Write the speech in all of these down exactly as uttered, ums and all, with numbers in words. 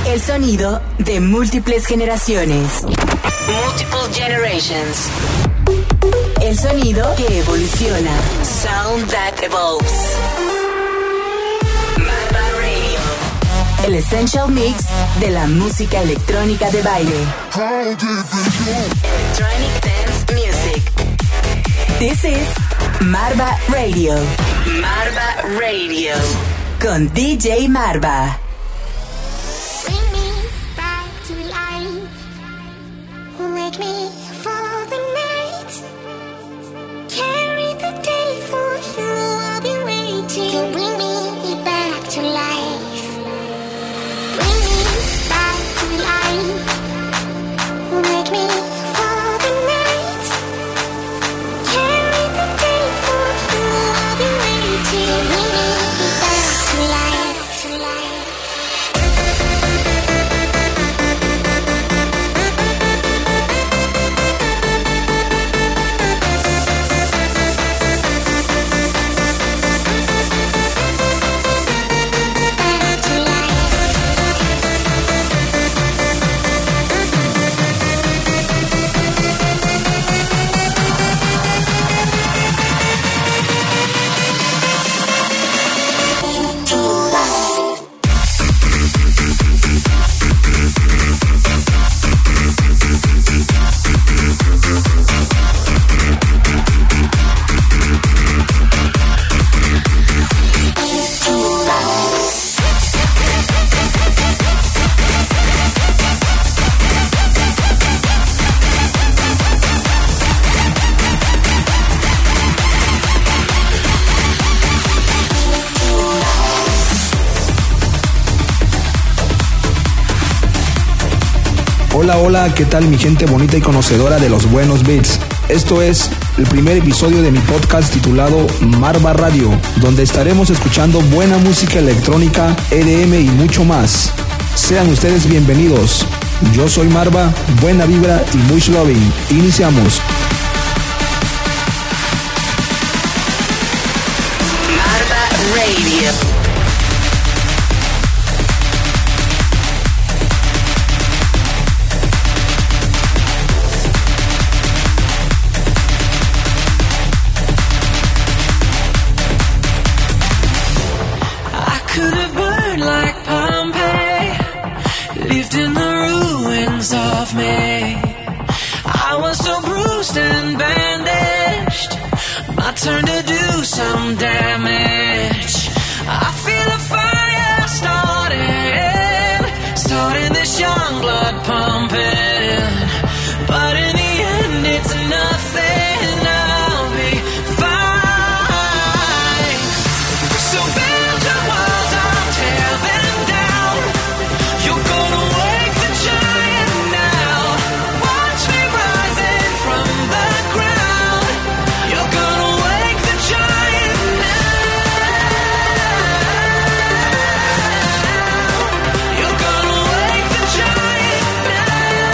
El sonido de múltiples generaciones. Multiple generations. El sonido que evoluciona. Sound that evolves. Marva Radio. El essential mix de la música electrónica de baile. Electronic dance music. This is Marva Radio. Marva Radio. Con D J Marva. Wake me for the night. Carry the day for you. I'll be waiting to bring me back to life. Bring me back to life. Wake me for the night. Carry the day for you. I'll be waiting to bring me back to life. To life. Hola, hola, ¿qué tal mi gente bonita y conocedora de los buenos beats? Esto es el primer episodio de mi podcast titulado Marva Radio, donde estaremos escuchando buena música electrónica, E D M y mucho más. Sean ustedes bienvenidos. Yo soy Marva, buena vibra y much loving. Iniciamos. Marva Radio. Turn to do some damage. I feel a fire starting, starting this young blood pumping. But in the end, it's nothing. I'll be fine. So build your walls, I'll tear them down. You're gonna wake the giant now. Watch me rising from the ground. You're gonna now. You're gonna wake the giant now.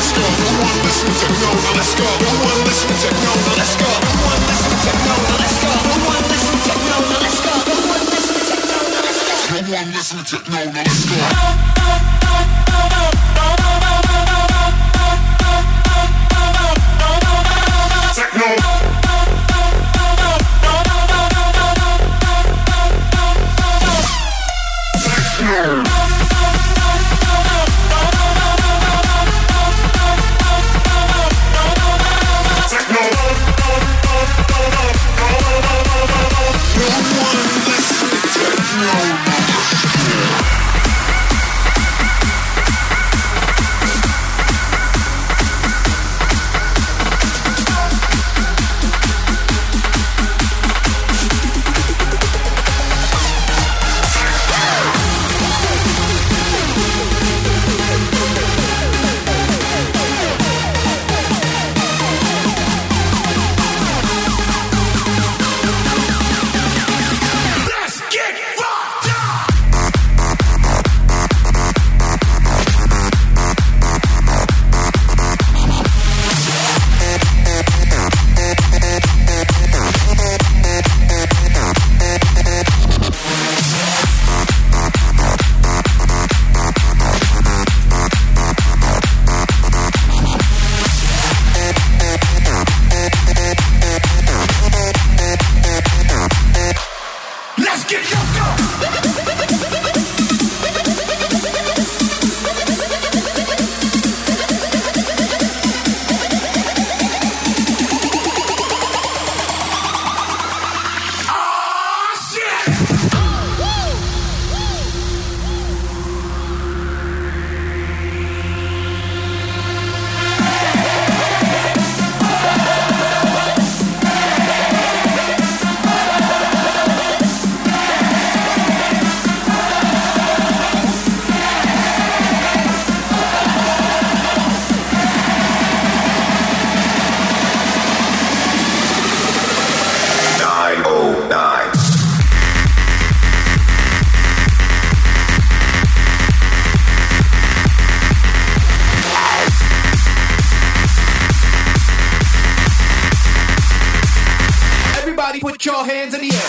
let's go. No one listen to techno, now let's go. No one listen to techno, now let's go. No one listen to techno, now let's go. No one listen to techno, now let's go. No one listen to techno, now let's go. No one listen to techno, now let's go. Techno. Put your hands in the air.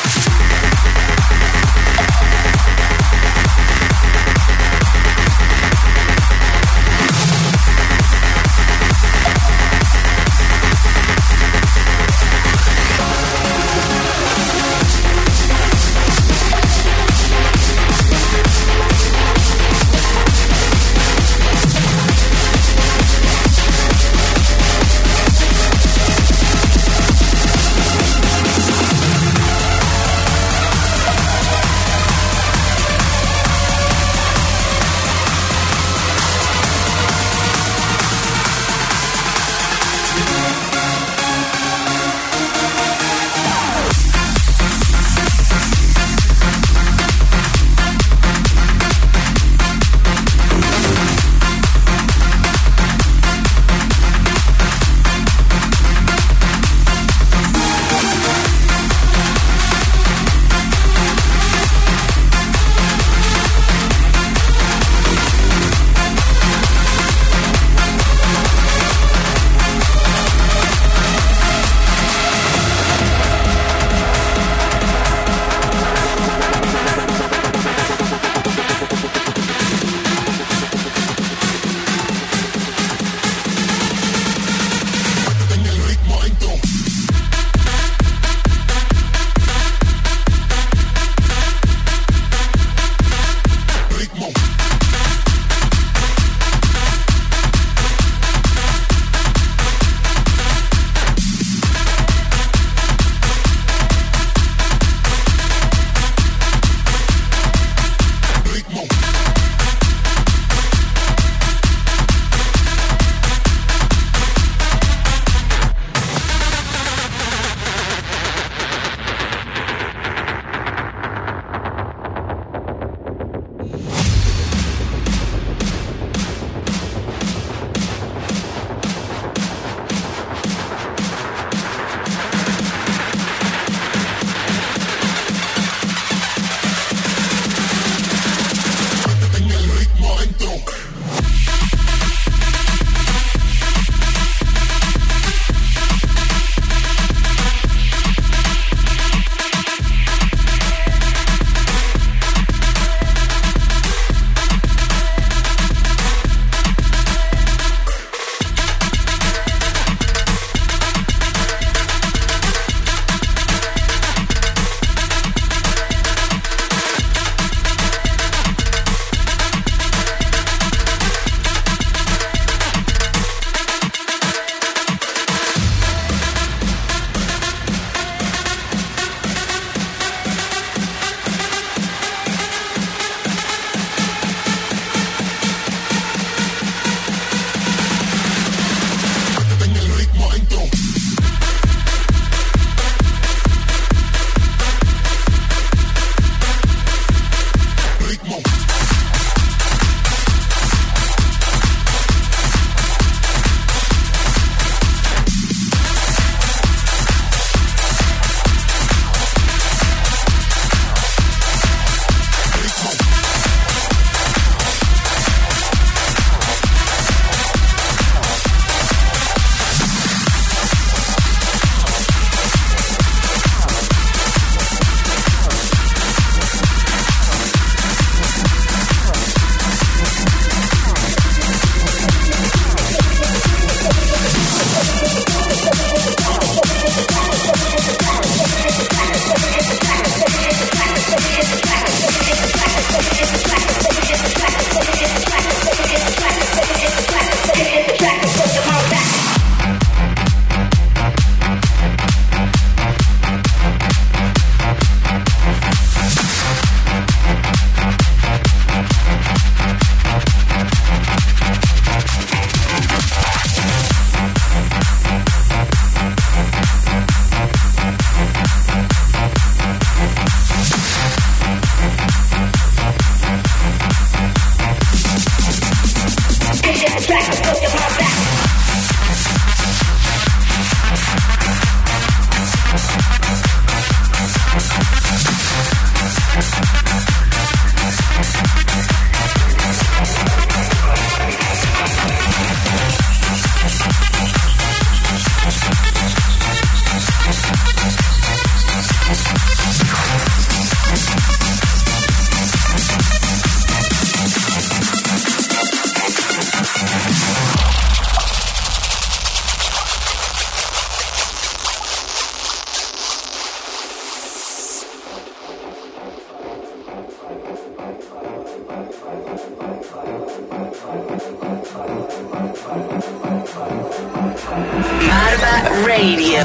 Radio.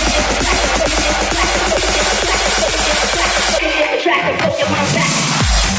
Track and put your mind back.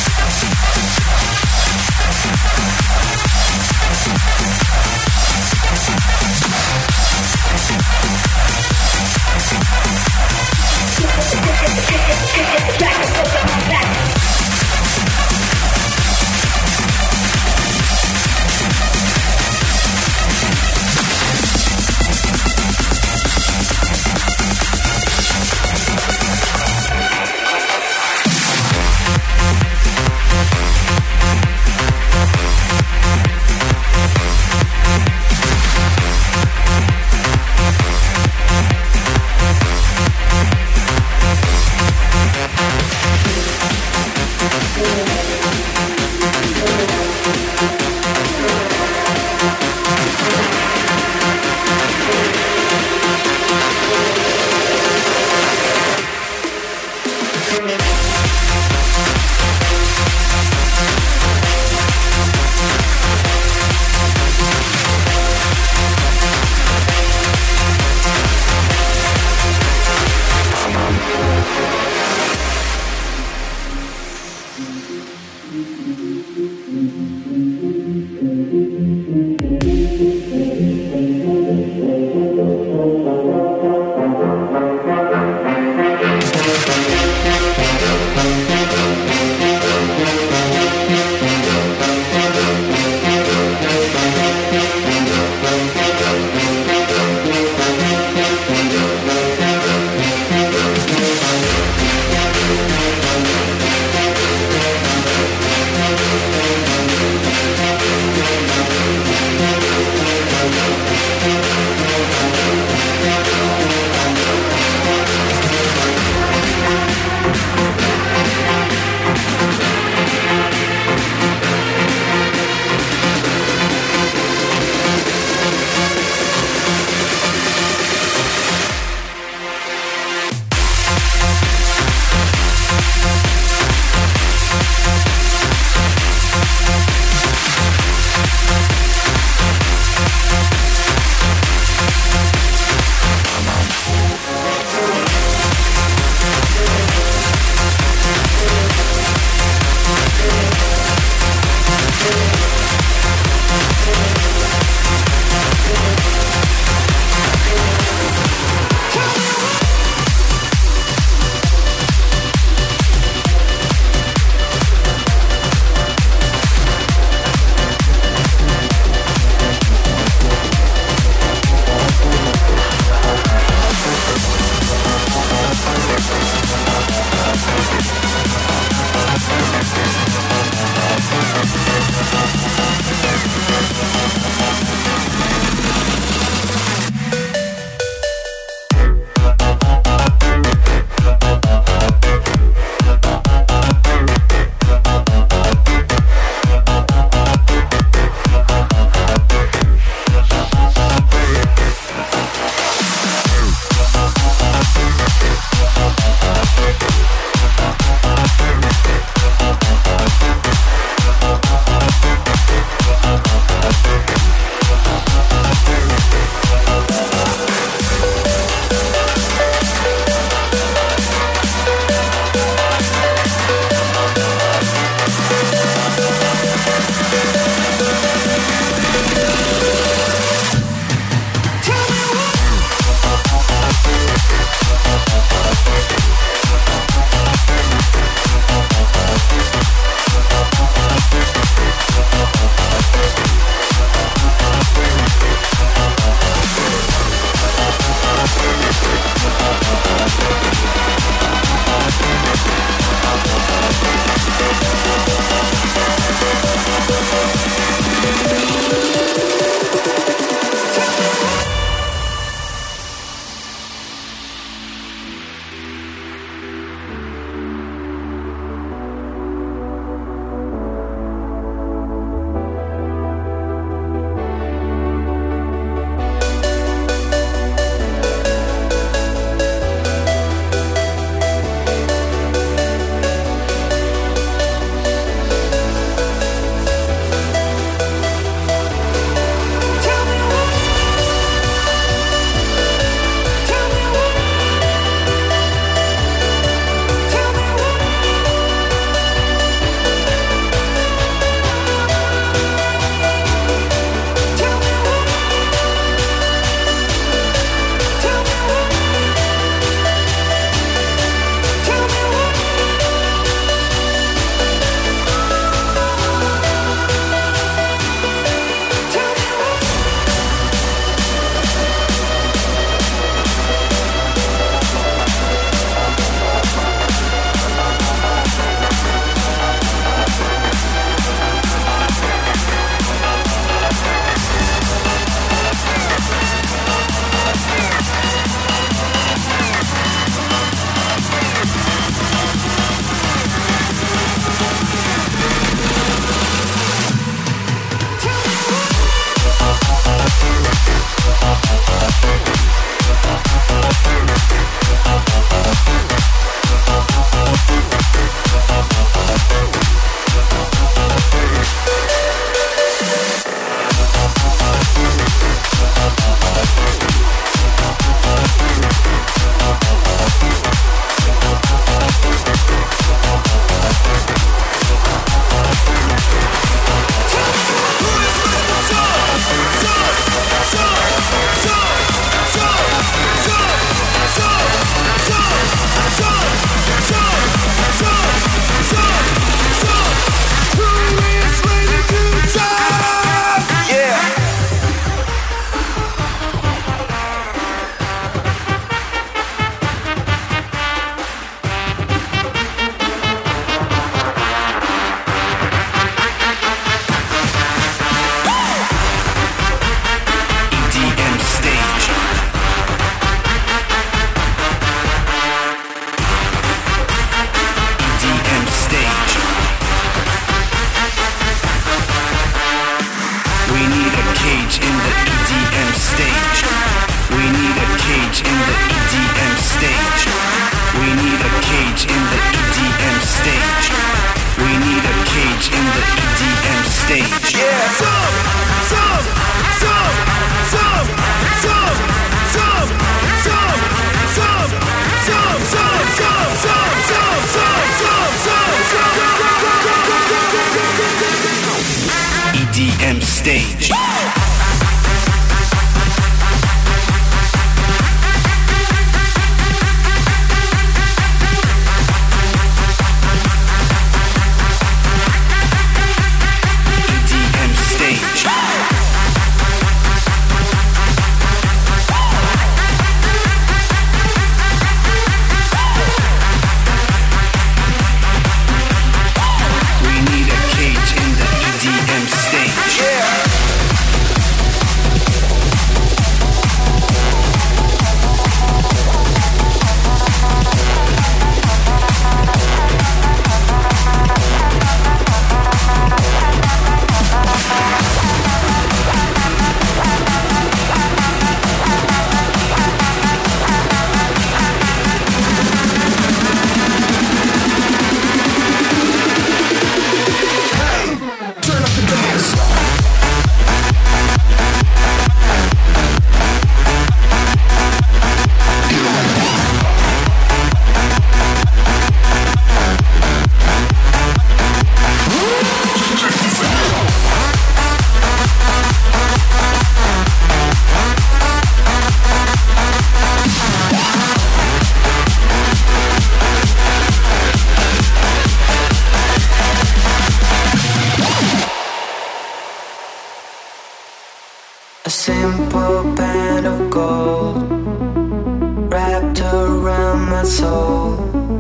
my soul.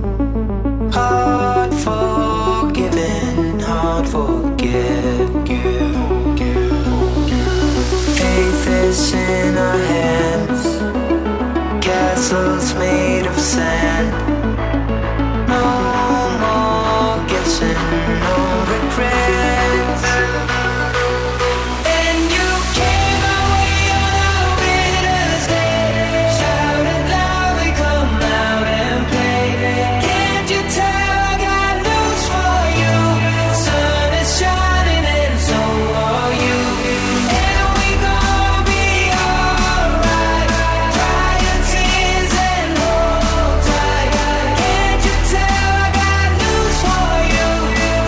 Hard forgiving, hard forgive. Faith is in our hands, castles made of sand. No more guessing, no regrets. And you came my way on our bitterest day. Shout it loudly, come out and play. Can't you tell I got news for you? Sun is shining and so are you. And we gonna be alright. Dry your tears and hold tight. Can't you tell I got news for you?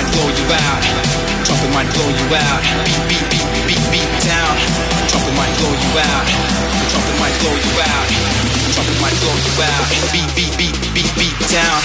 might blow you out. Trumpet might blow you out. Beat, beat, beat, beat, beat down. Trumpet might blow you out. The trumpet might blow you out. The trumpet might blow you out. Beat, beat, beat, beat, beat down.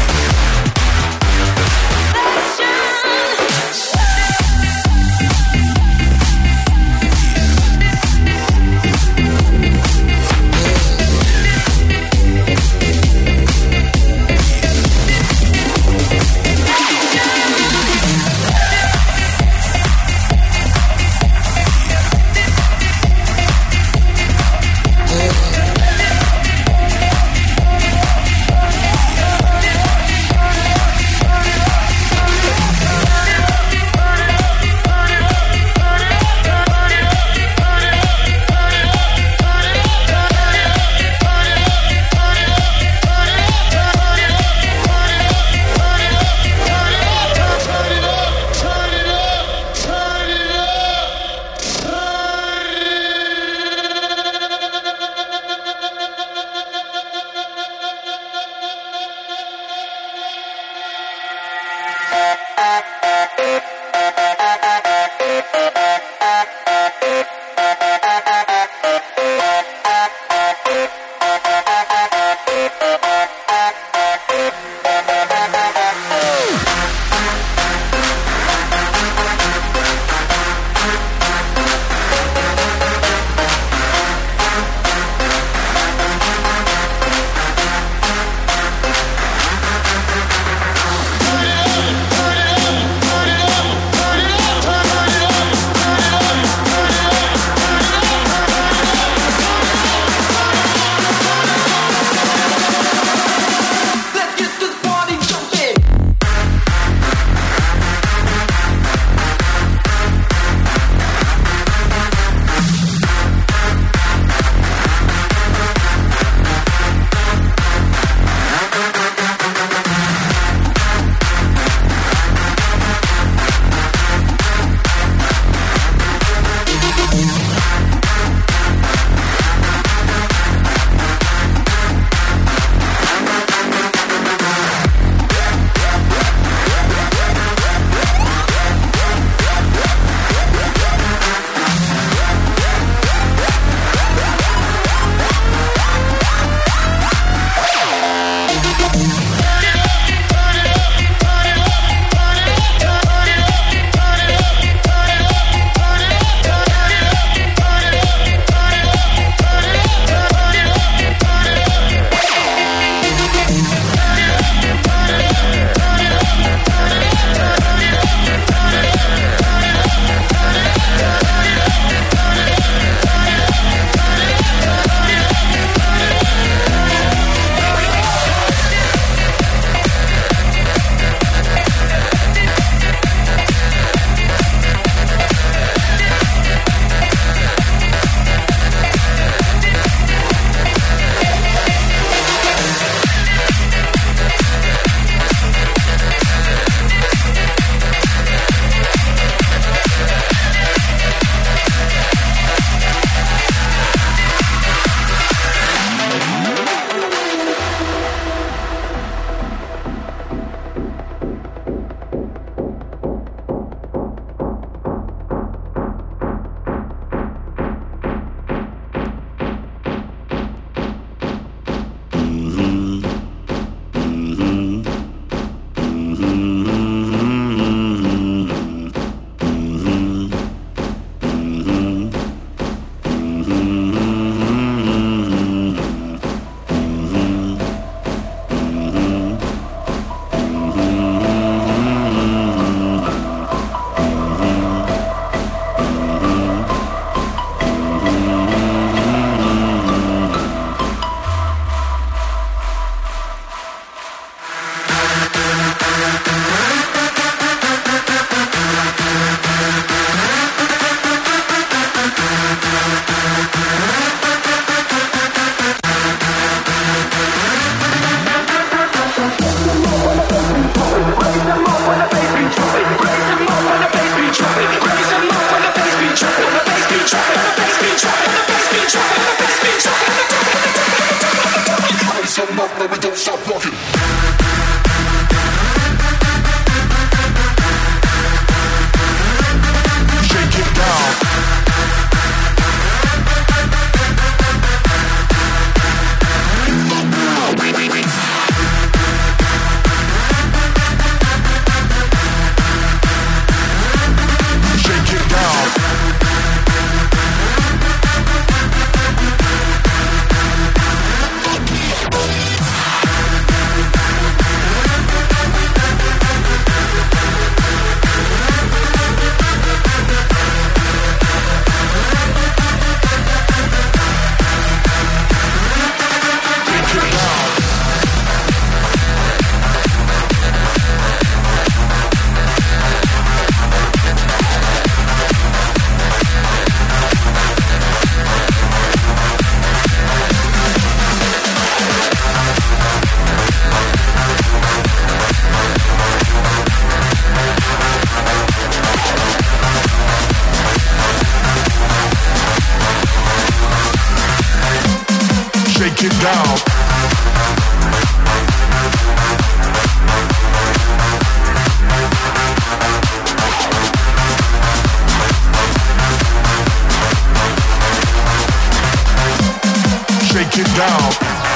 Let's Shake it down. Shake it down.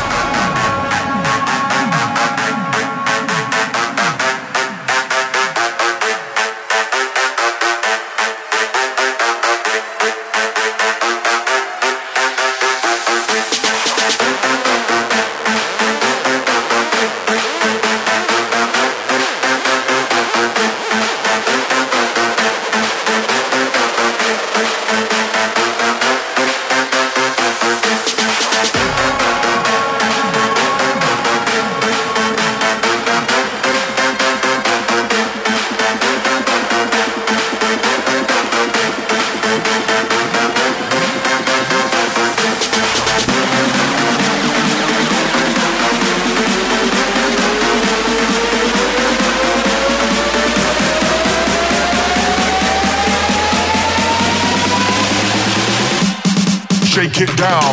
Shake it down.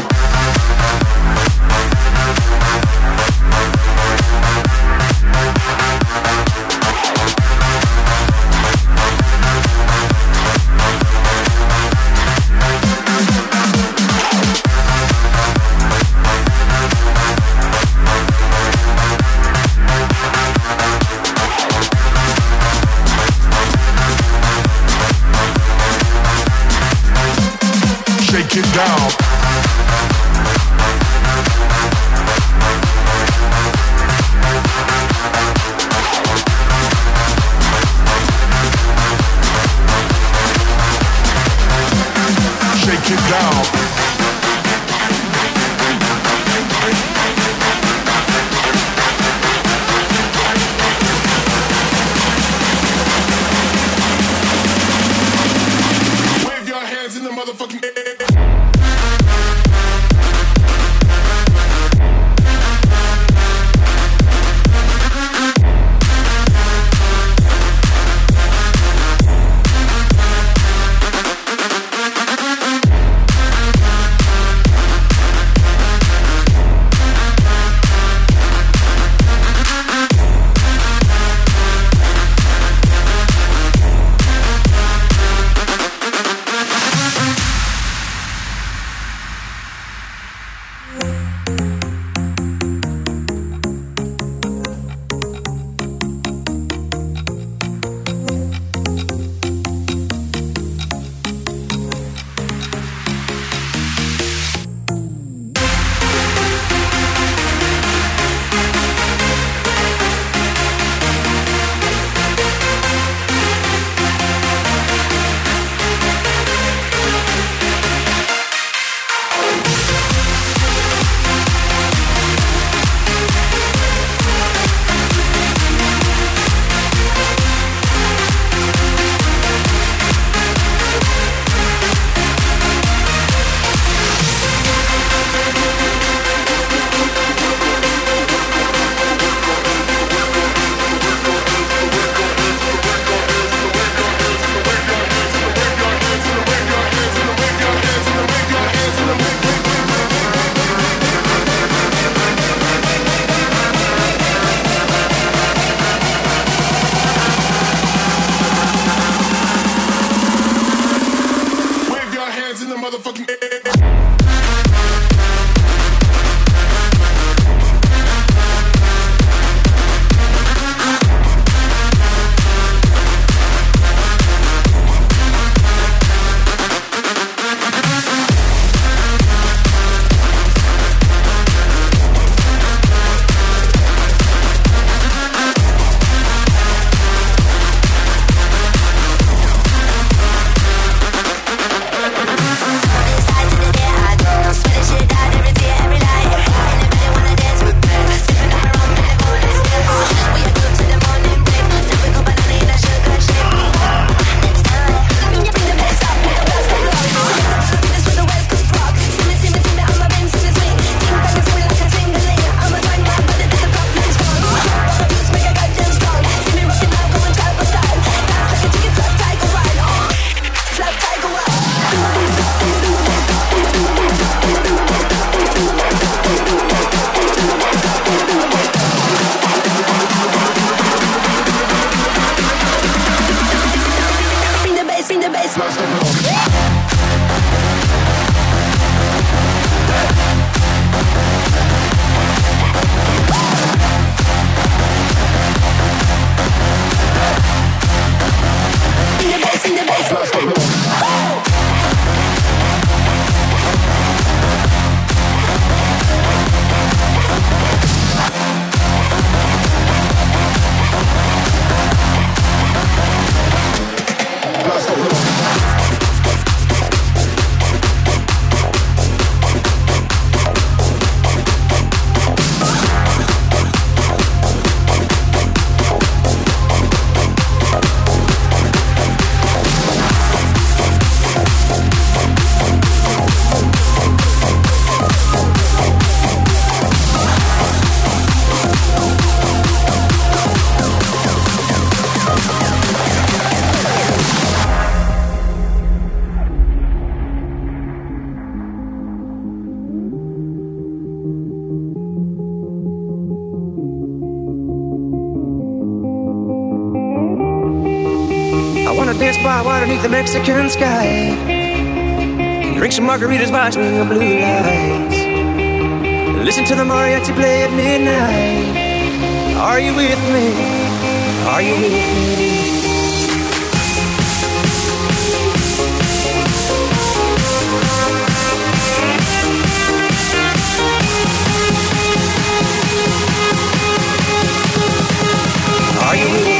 Shake it down. Shake it down. Wave your hands in the motherfucking air. spot right underneath the Mexican sky. Drink some margaritas by swing of blue lights. Listen to the mariachi play at midnight. Are you with me? Are you with me? Are you with me?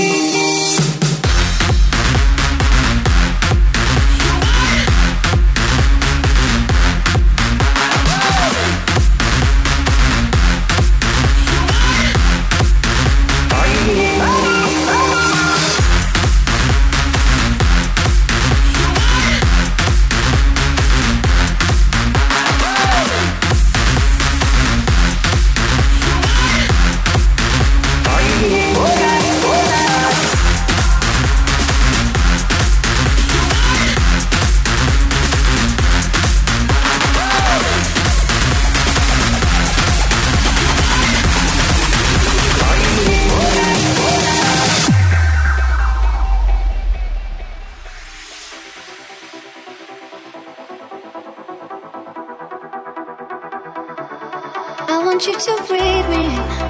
I want you to breathe me.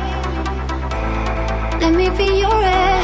Let me be your air.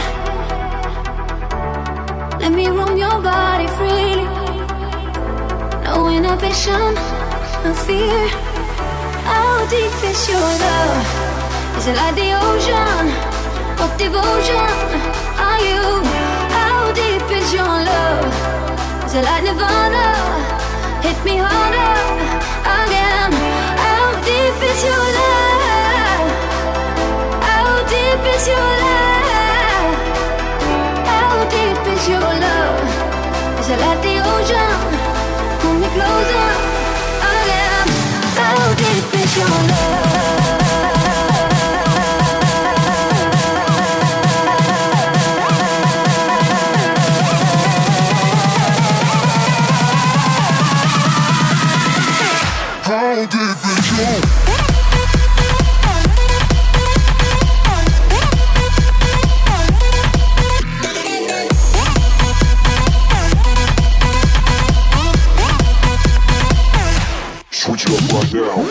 Let me roam your body freely. No inhibition, no fear. How deep is your love? Is it like the ocean? What devotion are you? How deep is your love? Is it like Nirvana? Hit me harder again. How deep is your love? How deep is your love? How deep is your love? Is it like the ocean? Pull me closer again. How deep is your love? How deep is your switch it up right now.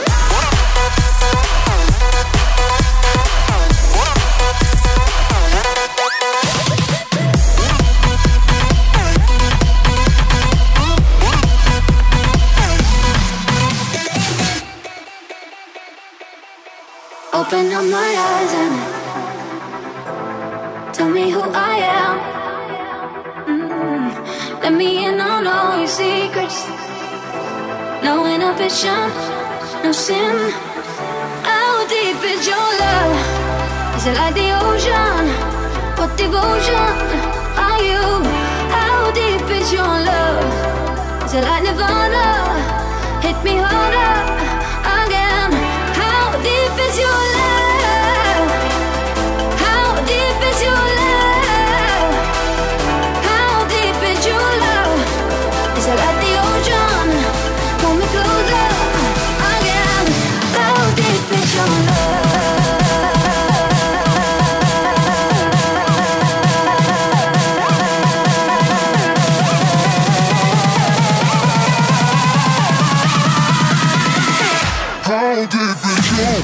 Open up my eyes and tell me who I am. Mm. Let me in on all your secrets. No inhibition, no sin. How deep is your love? Is it like the ocean? What devotion are you? How deep is your love? Is it like Nirvana? Hit me harder again. How deep is your love? How deep is your love? How deep is your love? Is it like the ocean? Pull me closer again. How deep is your love? How deep is your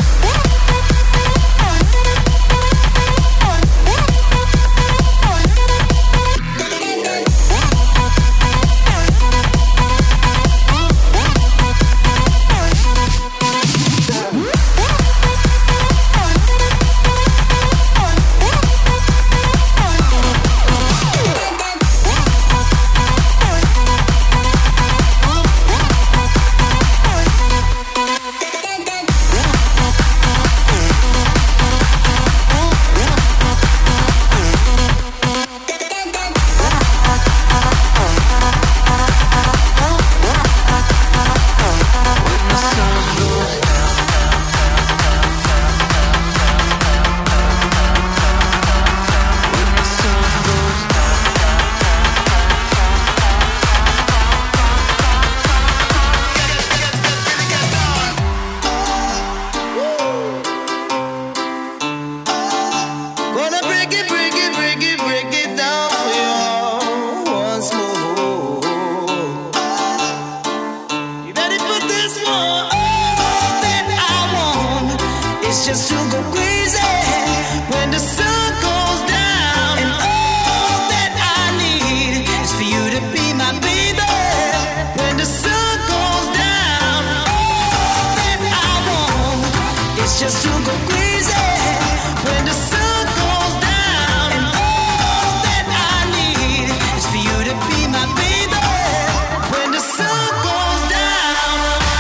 just to go crazy when the sun goes down. And all that I need is for you to be my baby when the sun goes down. All that I want is just to go crazy when the sun goes down. And all that I need is for you to be my baby when the sun goes down.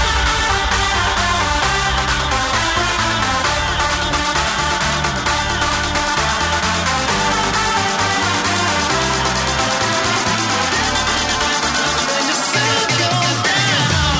When the sun goes down.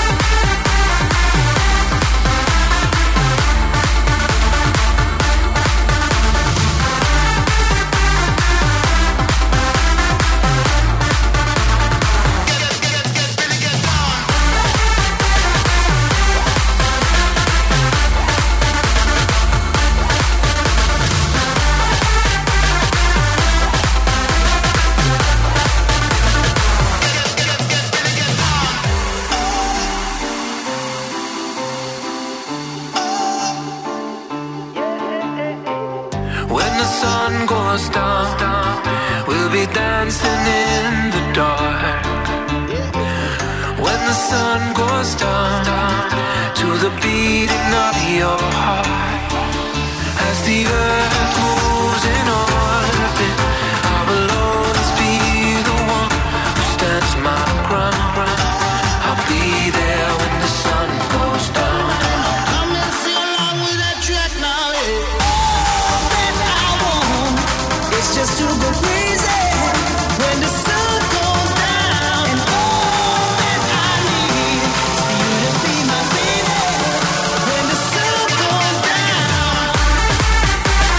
When the sun goes down, we'll be dancing in the dark. When the sun goes down, to the beating of your heart. As the earth moves in orbit, I will always be the one who stands my ground. I'll be there when the sun goes down. Come and sing along with that track now, yeah. All that I want is just to go crazy when the sun goes down. And all that I need is for you to be my baby when the sun goes down.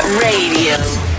Radio.